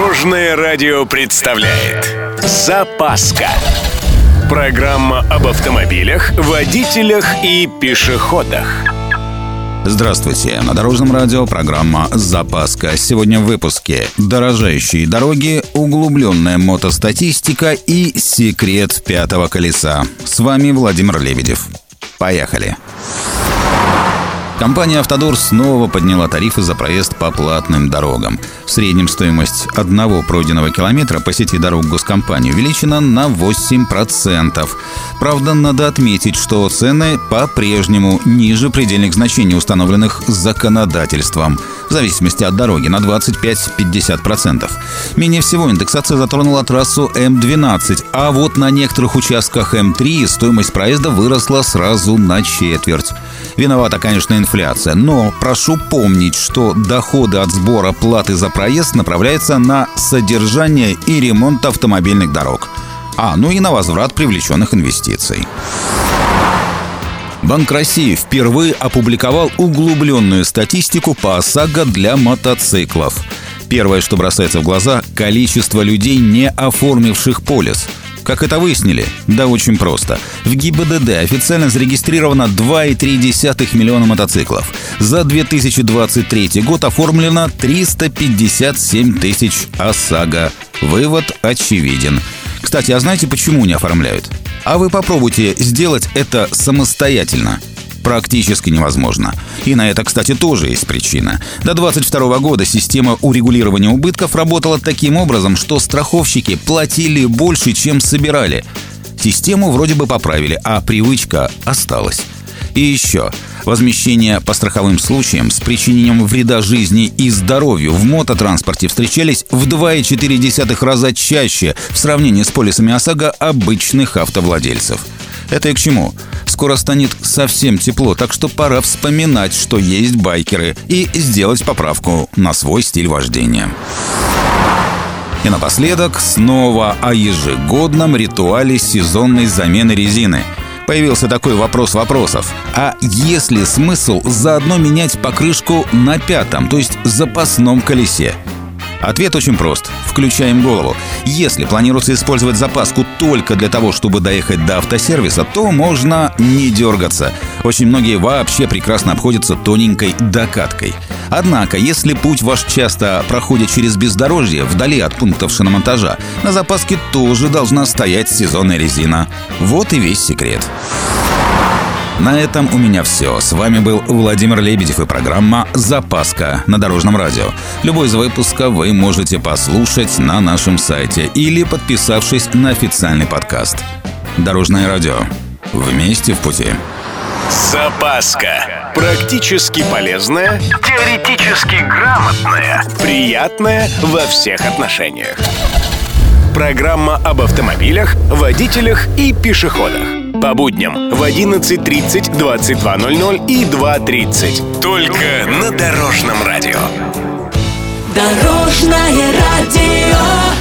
Дорожное радио представляет «Запаска». Программа об автомобилях, водителях и пешеходах. Здравствуйте! На Дорожном радио программа «Запаска». Сегодня в выпуске: дорожающие дороги, углубленная мотостатистика и секрет пятого колеса. С вами Владимир Лебедев. Поехали! Компания «Автодор» снова подняла тарифы за проезд по платным дорогам. В среднем стоимость одного пройденного километра по сети дорог госкомпании увеличена на 8%. Правда, надо отметить, что цены по-прежнему ниже предельных значений, установленных законодательством. В зависимости от дороги на 25-50%. Менее всего индексация затронула трассу М12, а вот на некоторых участках М3 стоимость проезда выросла сразу на четверть. Виновата, конечно, инфляция, но прошу помнить, что доходы от сбора платы за проезд направляются на содержание и ремонт автомобильных дорог. Ну и на возврат привлеченных инвестиций. Банк России впервые опубликовал углубленную статистику по ОСАГО для мотоциклов. Первое, что бросается в глаза – количество людей, не оформивших полис. Как это выяснили? Да очень просто. В ГИБДД официально зарегистрировано 2,3 миллиона мотоциклов. За 2023 год оформлено 357 тысяч ОСАГО. Вывод очевиден. Кстати, а знаете, почему не оформляют? А вы попробуйте сделать это самостоятельно. Практически невозможно. И на это, кстати, тоже есть причина. До 2022 года система урегулирования убытков работала таким образом, что страховщики платили больше, чем собирали. Систему вроде бы поправили, а привычка осталась. И еще. Возмещения по страховым случаям с причинением вреда жизни и здоровью в мототранспорте встречались в 2,4 раза чаще в сравнении с полисами ОСАГО обычных автовладельцев. Это и к чему? Скоро станет совсем тепло, так что пора вспоминать, что есть байкеры, и сделать поправку на свой стиль вождения. И напоследок снова о ежегодном ритуале сезонной замены резины. Появился такой вопрос вопросов. А есть ли смысл заодно менять покрышку на пятом, то есть запасном колесе? Ответ очень прост. Включаем голову. Если планируется использовать запаску только для того, чтобы доехать до автосервиса, то можно не дергаться. Очень многие вообще прекрасно обходятся тоненькой докаткой. Однако, если путь ваш часто проходит через бездорожье, вдали от пунктов шиномонтажа, на запаске тоже должна стоять сезонная резина. Вот и весь секрет. На этом у меня все. С вами был Владимир Лебедев и программа «Запаска» на Дорожном радио. Любой из выпусков вы можете послушать на нашем сайте или подписавшись на официальный подкаст. Дорожное радио. Вместе в пути. «Запаска». Практически полезная, теоретически грамотная, приятная во всех отношениях. Программа об автомобилях, водителях и пешеходах. По будням в 11:30, 22:00 и 2:30. Только на Дорожном радио. Дорожное радио.